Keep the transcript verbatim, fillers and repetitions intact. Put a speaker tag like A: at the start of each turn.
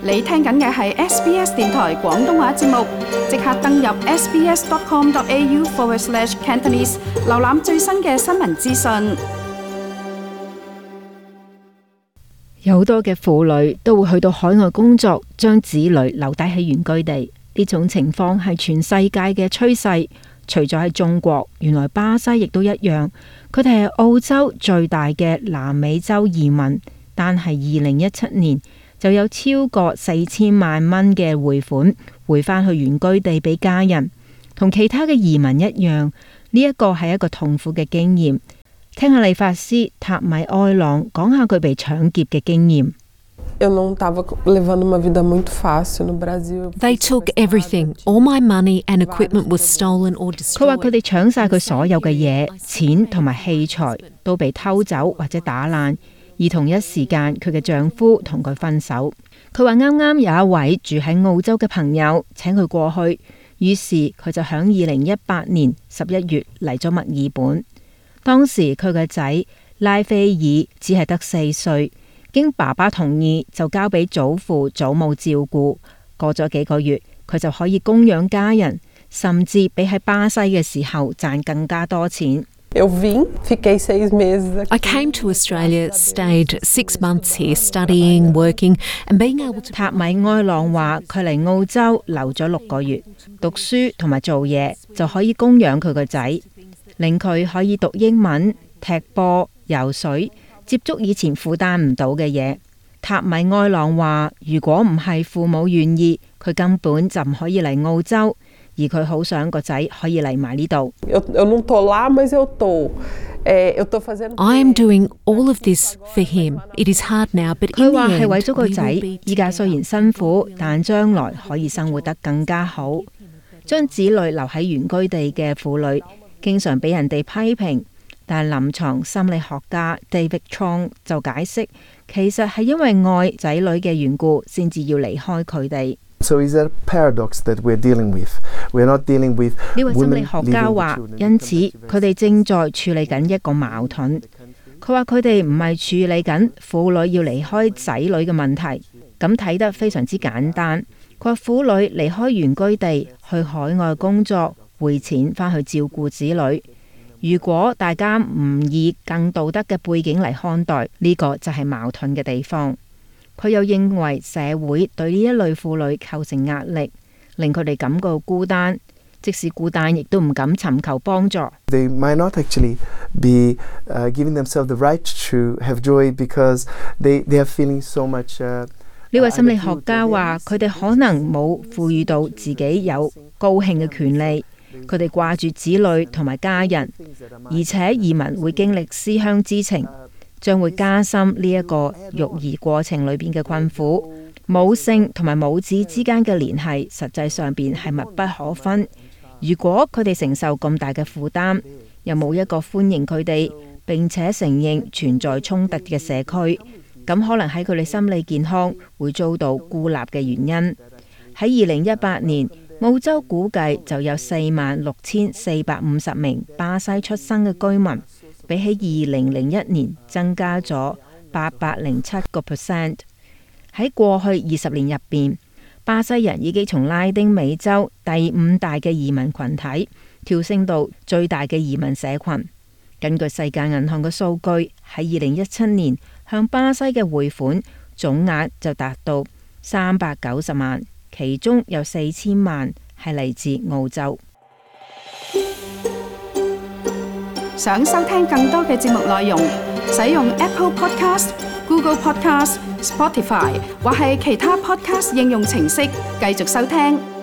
A: 你聽緊嘅係 S B S 電台廣東話節目，即刻登入 sbs.com.au forward slash Cantonese， 瀏覽最新嘅新聞資訊。
B: 有好多嘅婦女都會去到海外工作，將子女留低喺原居地。呢種情況係全世界嘅趨勢，除咗喺中國，原來巴西亦都一樣。佢哋係澳洲最大嘅南美洲移民，但係二零一七年就有超過四千萬蚊嘅匯款回返去原居地俾家人。同其他嘅移民一樣，呢一個係一個痛苦嘅經驗。聽下理髮師塔米埃朗講下佢被搶劫嘅經驗。
C: Eu não estava levando uma vida muito fácil no Brasil.
D: They took everything. All my money and equipment was stolen or
B: 佢話
D: destroyed.
B: 佢哋搶晒佢所有嘅嘢，錢同埋器材都被偷走或者打爛，而同一時間佢嘅丈夫同佢分手。佢話啱啱有一位住喺澳洲嘅朋友請佢過去，於是佢就響二零一八年十一月嚟咗墨爾本。當時佢嘅仔拉菲爾只係得四歲。經爸爸同意就交俾祖父祖母照顧，過咗幾個月佢就可以供養家人，甚至比喺巴西嘅時候賺更加多錢。
C: Eu vim, fiquei seis meses aqui.
D: I came to Australia, stayed six months here, studying, working, and being able to.
B: 塔米埃朗話佢嚟澳洲留咗六個月，讀書同埋做嘢就可以供養佢個仔，令佢可以讀英文、踢波、游水。接觸以前負擔唔到嘅嘢。塔米埃朗話如果唔係父母願意，佢根本就唔可以嚟澳洲，而佢好想個仔可以嚟埋呢度。
C: Eu, eu não tô lá, mas eu tô. É, eu tô fazendo.
D: I am doing all of this for him. It is hard now, but
B: 佢
D: in
B: 話
D: the
B: 係
D: end,
B: 為咗個
D: we
B: 仔，
D: will be
B: 依家雖然辛苦，但將來可以生活得更加好。將子女留喺原居地嘅婦女，經常俾人哋批評。但臨床心理學家 David Chong 就解釋，其實係因為愛仔女嘅緣故，先至要離開佢哋。
E: So is a paradox that we're dealing with. We're not dealing with
B: 呢位心理
E: women
B: 學家
E: leaving
B: 話
E: the，children
B: 因此佢哋正在處理緊一個矛盾。佢話佢哋唔係處理緊婦女要離開仔女嘅問題，咁睇得非常之簡單。佢話婦女離開原居地去海外工作，匯錢返去照顧子女。如果大家唔以更道德嘅背景嚟看待，呢個就係矛盾嘅地方。佢又認為社會對呢一類婦女構成壓力，令佢哋感到孤單，即使孤單亦都唔敢尋求幫助。
E: They might not actually be uh, giving themselves the right to have joy because they, they are feeling so much. Uh,
B: 呢位心理學家話，佢哋可能冇賦予到自己有高興嘅權利。佢哋掛住子女同埋家人，而且移民會經歷思鄉之情，將會加深呢一個育兒過程裏邊嘅困苦。母性同埋母子之間嘅聯繫，實際上邊係密不可分。如果佢哋承受咁大嘅負擔，又冇一個歡迎佢哋並且承認存在衝突嘅社區，咁可能喺佢哋心理健康會遭到孤立嘅原因。喺二零一八年，澳洲估計就有四萬六千四百五十名巴西出生嘅居民，比起二零零一年增加咗八百零七個 percent。喺過去二十年入邊，巴西人已經從拉丁美洲第五大嘅移民群體跳升到最大嘅移民社群。根據世界銀行嘅數據，喺二零一七年向巴西嘅匯款總額就達到三百九十萬。其中有四千萬係嚟自澳洲。
A: 想收聽更多嘅節目內容，使用 Apple Podcast、Google Podcast、Spotify 或係其他 Podcast 應用程式繼續收聽。